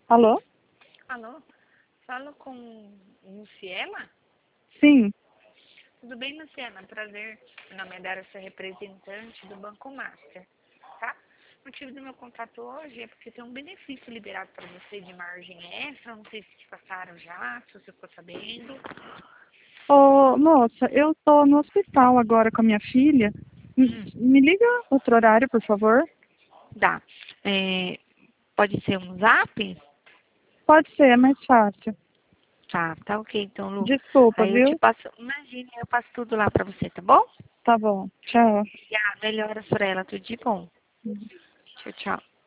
Alô? Alô? Falo com Luciela? Sim. Tudo bem, Luciana? Prazer. Meu nome é Dara, sou representante do Banco Master, tá? O motivo do meu contato hoje é porque tem um benefício liberado para você de margem extra. Não sei se te passaram já, se você ficou sabendo. Ô, moça, eu tô no hospital agora com a minha filha. Me liga outro horário, por favor? Dá. Pode ser um zap? Pode ser, é mais fácil. Tá ok então, Lu. Desculpa, Aí eu te viu? passo, imagine, eu passo tudo lá pra você, tá bom? Tá bom. Tchau. E melhoras pra ela, tudo de bom. Tchau, tchau.